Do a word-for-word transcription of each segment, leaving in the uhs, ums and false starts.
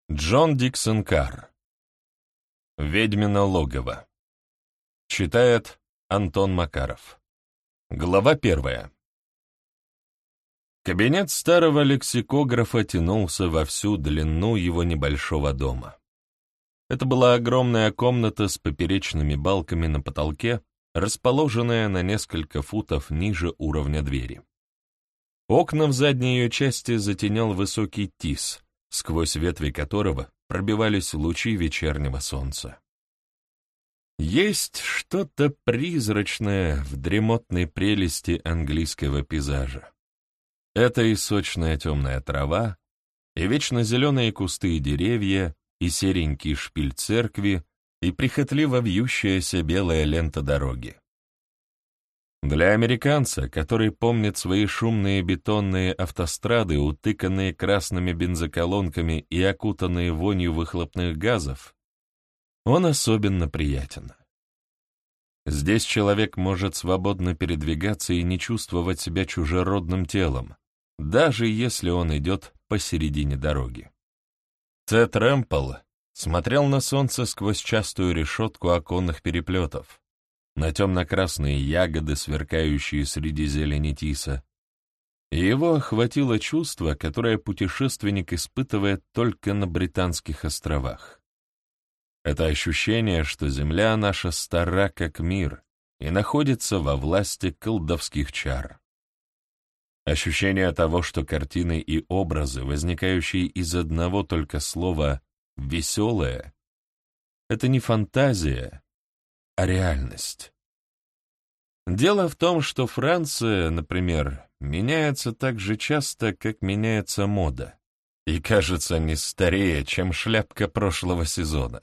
Джон Диксон Карр. «Ведьмино логово». Читает Антон Макаров. Глава первая. Кабинет старого лексикографа тянулся во всю длину его небольшого дома. Это была огромная комната с поперечными балками на потолке, расположенная на несколько футов ниже уровня двери. Окна в задней ее части затенял высокий тис, сквозь ветви которого пробивались лучи вечернего солнца. Есть что-то призрачное в дремотной прелести английского пейзажа. Это и сочная темная трава, и вечно зеленые кусты и деревья, и серенький шпиль церкви, и прихотливо вьющаяся белая лента дороги. Для американца, который помнит свои шумные бетонные автострады, утыканные красными бензоколонками и окутанные вонью выхлопных газов, он особенно приятен. Здесь человек может свободно передвигаться и не чувствовать себя чужеродным телом, даже если он идет посередине дороги. Тед Рэмпл смотрел на солнце сквозь частую решетку оконных переплетов, на темно-красные ягоды, сверкающие среди зелени тиса, и его охватило чувство, которое путешественник испытывает только на Британских островах. Это ощущение, что земля наша стара как мир и находится во власти колдовских чар. Ощущение того, что картины и образы, возникающие из одного только слова «веселое», это не фантазия, а реальность. Дело в том, что Франция, например, меняется так же часто, как меняется мода, и кажется не старее, чем шляпка прошлого сезона.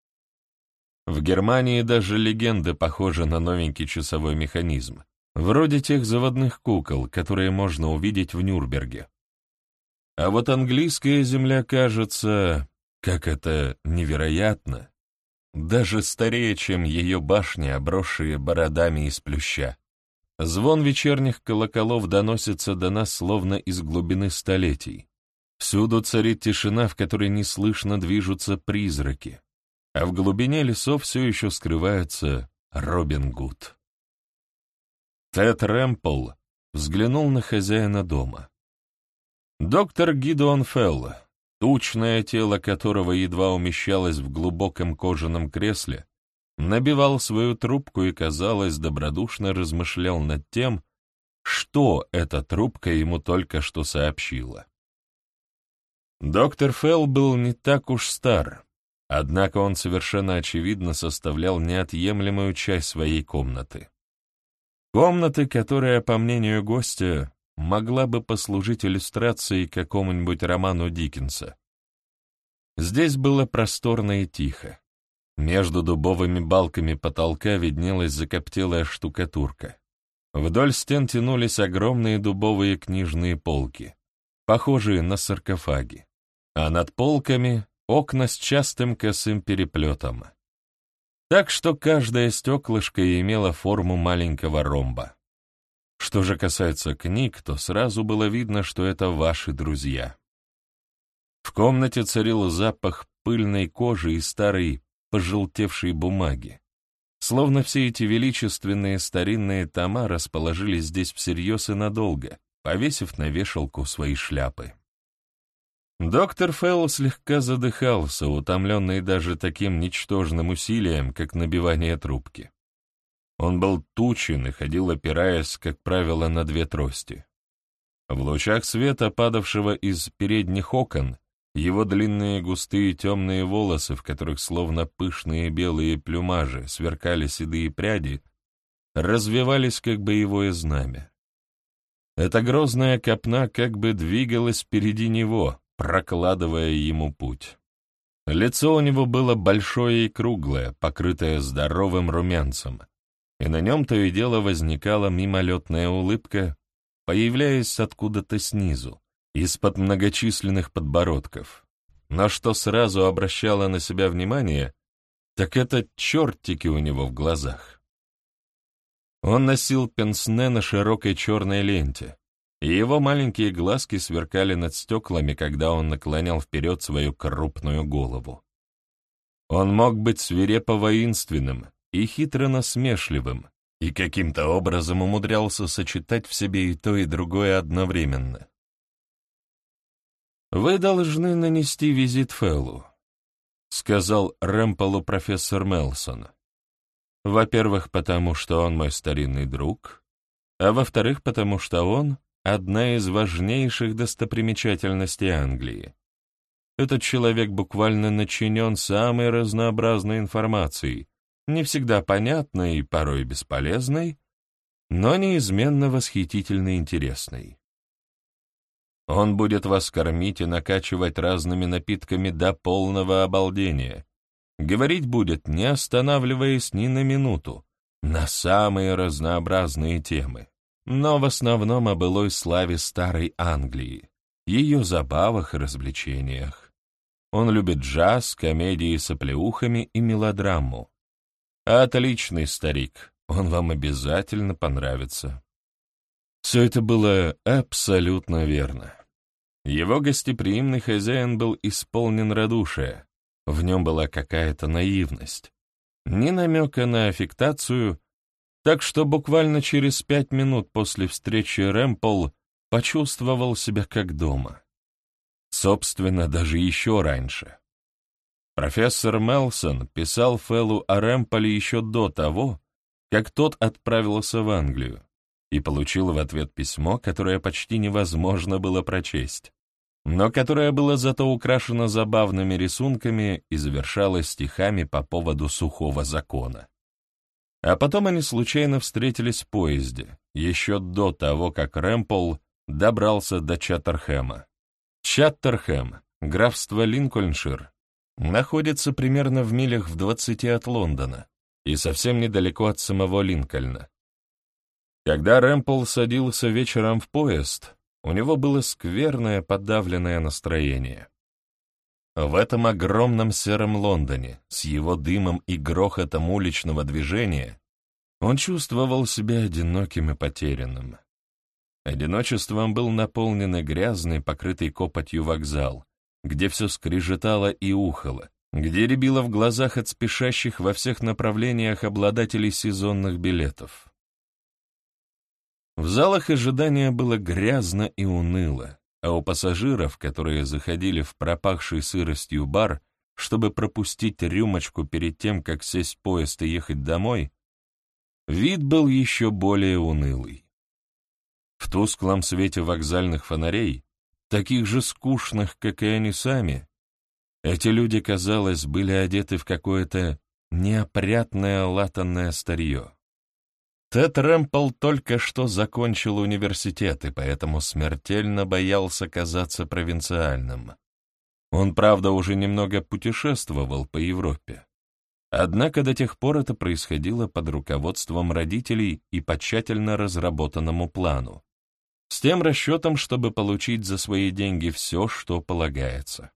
В Германии даже легенды похожи на новенький часовой механизм, вроде тех заводных кукол, которые можно увидеть в Нюрнберге. А вот английская земля кажется, как это невероятно, даже старее, чем ее башни, обросшие бородами из плюща. Звон вечерних колоколов доносится до нас словно из глубины столетий. Всюду царит тишина, в которой неслышно движутся призраки, а в глубине лесов все еще скрывается Робин Гуд. Тед Рэмпл взглянул на хозяина дома. Доктор Гидеон Фелл, тучное тело которого едва умещалось в глубоком кожаном кресле, набивал свою трубку и, казалось, добродушно размышлял над тем, что эта трубка ему только что сообщила. Доктор Фелл был не так уж стар, однако он совершенно очевидно составлял неотъемлемую часть своей комнаты. Комнаты, которая, по мнению гостя, могла бы послужить иллюстрацией к какому-нибудь роману Диккенса. Здесь было просторно и тихо. Между дубовыми балками потолка виднелась закоптелая штукатурка. Вдоль стен тянулись огромные дубовые книжные полки, похожие на саркофаги, а над полками — окна с частым косым переплетом. Так что каждое стеклышко имело форму маленького ромба. Что же касается книг, то сразу было видно, что это ваши друзья. В комнате царил запах пыльной кожи и старой, пожелтевшей бумаги. Словно все эти величественные старинные тома расположились здесь всерьез и надолго, повесив на вешалку свои шляпы. Доктор Фелл слегка задыхался, утомленный даже таким ничтожным усилием, как набивание трубки. Он был тучен и ходил, опираясь, как правило, на две трости. В лучах света, падавшего из передних окон, его длинные густые темные волосы, в которых словно пышные белые плюмажи сверкали седые пряди, развевались как боевое знамя. Эта грозная копна как бы двигалась впереди него, прокладывая ему путь. Лицо у него было большое и круглое, покрытое здоровым румянцем, и на нем то и дело возникала мимолетная улыбка, появляясь откуда-то снизу, из-под многочисленных подбородков. Но что сразу обращало на себя внимание, так это чертики у него в глазах. Он носил пенсне на широкой черной ленте, и его маленькие глазки сверкали над стеклами, когда он наклонял вперед свою крупную голову. Он мог быть свирепо-воинственным и хитро-насмешливым, и каким-то образом умудрялся сочетать в себе и то, и другое одновременно. «Вы должны нанести визит Фэллу», — сказал Рэмпеллу профессор Мелсон. «Во-первых, потому что он мой старинный друг, а во-вторых, потому что он — одна из важнейших достопримечательностей Англии. Этот человек буквально начинен самой разнообразной информацией, не всегда понятной и порой бесполезной, но неизменно восхитительно интересной. Он будет вас кормить и накачивать разными напитками до полного обалдения. Говорить будет, не останавливаясь ни на минуту, на самые разнообразные темы, но в основном о былой славе старой Англии, ее забавах и развлечениях. Он любит джаз, комедии с оплеухами и мелодраму. Отличный старик, он вам обязательно понравится». Все это было абсолютно верно. Его гостеприимный хозяин был исполнен радушия, в нем была какая-то наивность, ни намека на аффектацию, так что буквально через пять минут после встречи Рэмпелл почувствовал себя как дома. Собственно, даже еще раньше. Профессор Мелсон писал Фэллу о Рэмпелле еще до того, как тот отправился в Англию, и получил в ответ письмо, которое почти невозможно было прочесть, но которое было зато украшено забавными рисунками и завершалось стихами по поводу сухого закона. А потом они случайно встретились в поезде, еще до того, как Рэмпелл добрался до Чаттерхэма. Чаттерхэм, графство Линкольншир, находится примерно в милях в двадцати от Лондона и совсем недалеко от самого Линкольна. Когда Рэмпелл садился вечером в поезд, у него было скверное подавленное настроение. В этом огромном сером Лондоне, с его дымом и грохотом уличного движения, он чувствовал себя одиноким и потерянным. Одиночеством был наполнен и грязный, покрытый копотью вокзал, где все скрежетало и ухало, где рябило в глазах от спешащих во всех направлениях обладателей сезонных билетов. В залах ожидания было грязно и уныло, а у пассажиров, которые заходили в пропахший сыростью бар, чтобы пропустить рюмочку перед тем, как сесть в поезд и ехать домой, вид был еще более унылый. В тусклом свете вокзальных фонарей, таких же скучных, как и они сами, эти люди, казалось, были одеты в какое-то неопрятное латанное старье. Тед Рэмпелл только что закончил университет и поэтому смертельно боялся казаться провинциальным. Он, правда, уже немного путешествовал по Европе. Однако до тех пор это происходило под руководством родителей и по тщательно разработанному плану, с тем расчетом, чтобы получить за свои деньги все, что полагается.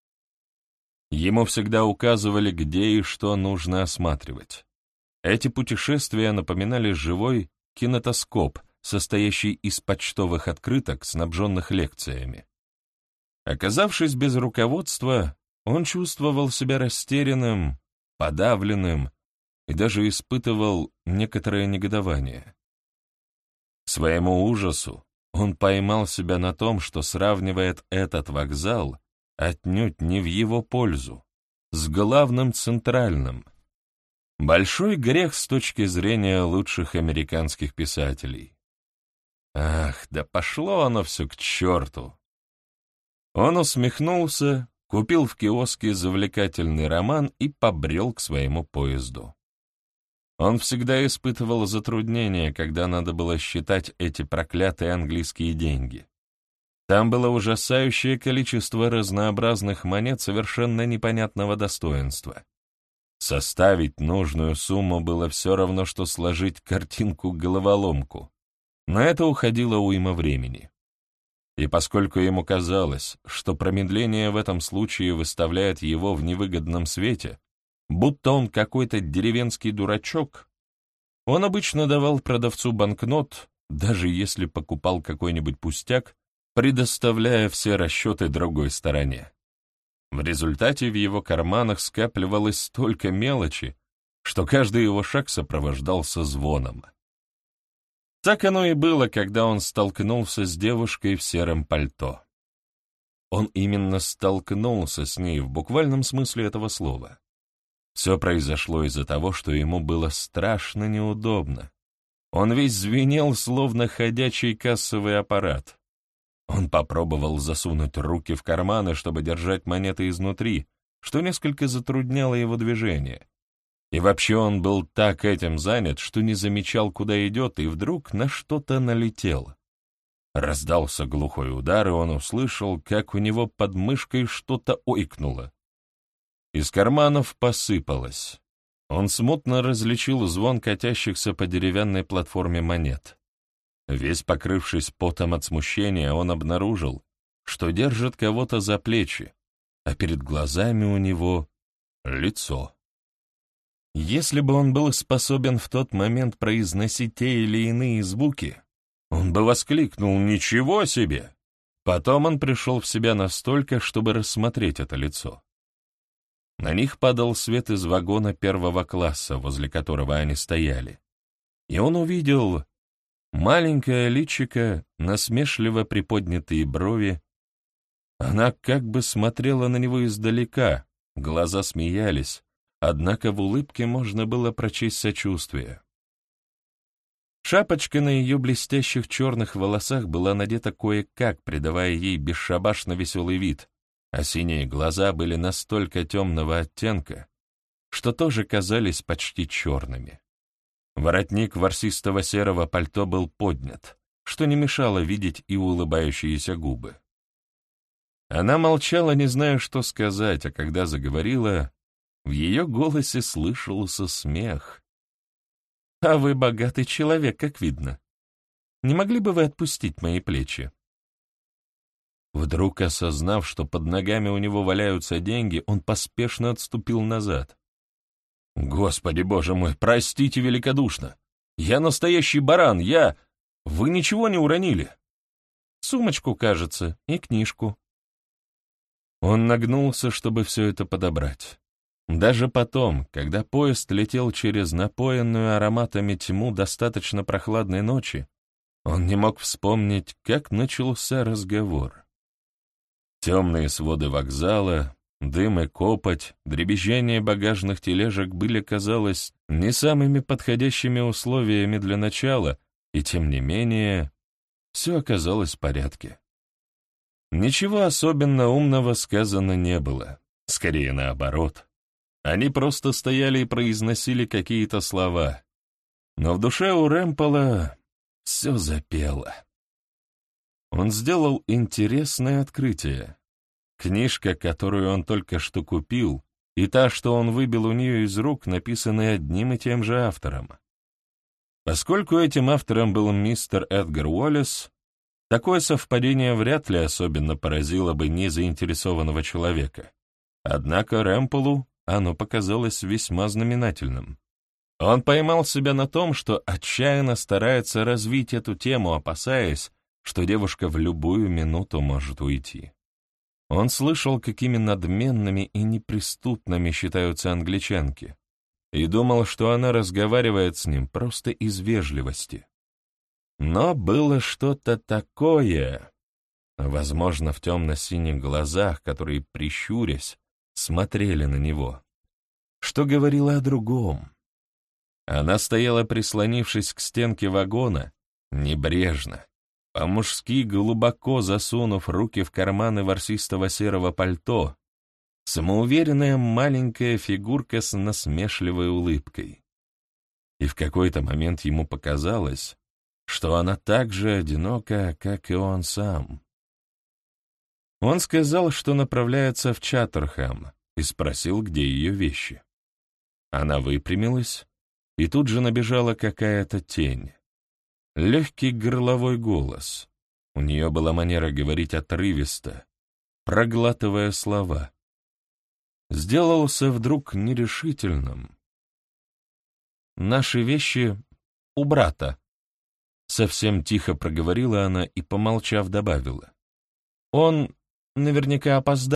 Ему всегда указывали, где и что нужно осматривать. Эти путешествия напоминали живой кинетоскоп, состоящий из почтовых открыток, снабженных лекциями. Оказавшись без руководства, он чувствовал себя растерянным, подавленным и даже испытывал некоторое негодование. К своему ужасу он поймал себя на том, что сравнивает этот вокзал отнюдь не в его пользу, с главным центральным. Большой грех с точки зрения лучших американских писателей. Ах, да пошло оно все к черту! Он усмехнулся, купил в киоске завлекательный роман и побрел к своему поезду. Он всегда испытывал затруднения, когда надо было считать эти проклятые английские деньги. Там было ужасающее количество разнообразных монет совершенно непонятного достоинства. Составить нужную сумму было все равно, что сложить картинку-головоломку. На это уходило уйма времени. И поскольку ему казалось, что промедление в этом случае выставляет его в невыгодном свете, будто он какой-то деревенский дурачок, он обычно давал продавцу банкнот, даже если покупал какой-нибудь пустяк, предоставляя все расчеты другой стороне. В результате в его карманах скапливалось столько мелочи, что каждый его шаг сопровождался звоном. Так оно и было, когда он столкнулся с девушкой в сером пальто. Он именно столкнулся с ней в буквальном смысле этого слова. Все произошло из-за того, что ему было страшно неудобно. Он весь звенел, словно ходячий кассовый аппарат. Он попробовал засунуть руки в карманы, чтобы держать монеты изнутри, что несколько затрудняло его движение. И вообще он был так этим занят, что не замечал, куда идет, и вдруг на что-то налетел. Раздался глухой удар, и он услышал, как у него под мышкой что-то ойкнуло. Из карманов посыпалось. Он смутно различил звон катящихся по деревянной платформе монет. Весь покрывшись потом от смущения, он обнаружил, что держит кого-то за плечи, а перед глазами у него лицо. Если бы он был способен в тот момент произносить те или иные звуки, он бы воскликнул «Ничего себе!». Потом он пришел в себя настолько, чтобы рассмотреть это лицо. На них падал свет из вагона первого класса, возле которого они стояли, и он увидел маленькое личико, насмешливо приподнятые брови. Она как бы смотрела на него издалека, глаза смеялись, однако в улыбке можно было прочесть сочувствие. Шапочка на ее блестящих черных волосах была надета кое-как, придавая ей бесшабашно веселый вид, а синие глаза были настолько темного оттенка, что тоже казались почти черными. Воротник ворсистого серого пальто был поднят, что не мешало видеть и улыбающиеся губы. Она молчала, не зная, что сказать, а когда заговорила, в ее голосе слышался смех. «А вы богатый человек, как видно. Не могли бы вы отпустить мои плечи?» Вдруг осознав, что под ногами у него валяются деньги, он поспешно отступил назад. «Господи, боже мой, простите великодушно! Я настоящий баран, я... Вы ничего не уронили?» «Сумочку, кажется, и книжку». Он нагнулся, чтобы все это подобрать. Даже потом, когда поезд летел через напоенную ароматами тьму достаточно прохладной ночи, он не мог вспомнить, как начался разговор. Темные своды вокзала, дым и копоть, дребезжание багажных тележек были, казалось, не самыми подходящими условиями для начала, и тем не менее все оказалось в порядке. Ничего особенно умного сказано не было, скорее наоборот. Они просто стояли и произносили какие-то слова, но в душе у Рэмпола все запело. Он сделал интересное открытие. Книжка, которую он только что купил, и та, что он выбил у нее из рук, написаны одним и тем же автором. Поскольку этим автором был мистер Эдгар Уоллес, такое совпадение вряд ли особенно поразило бы незаинтересованного человека. Однако Рэмполу оно показалось весьма знаменательным. Он поймал себя на том, что отчаянно старается развить эту тему, опасаясь, что девушка в любую минуту может уйти. Он слышал, какими надменными и неприступными считаются англичанки, и думал, что она разговаривает с ним просто из вежливости. Но было что-то такое, возможно, в темно-синих глазах, которые, прищурясь, смотрели на него, что говорило о другом. Она стояла, прислонившись к стенке вагона, небрежно, по-мужски глубоко засунув руки в карманы ворсистого серого пальто, самоуверенная маленькая фигурка с насмешливой улыбкой. И в какой-то момент ему показалось, что она так же одинока, как и он сам. Он сказал, что направляется в Чаттерхэм, и спросил, где ее вещи. Она выпрямилась, и тут же набежала какая-то тень. Легкий горловой голос. У нее была манера говорить отрывисто, проглатывая слова. Сделался вдруг нерешительным. «Наши вещи у брата», Совсем тихо проговорила она и, помолчав, добавила. Он наверняка опоздал.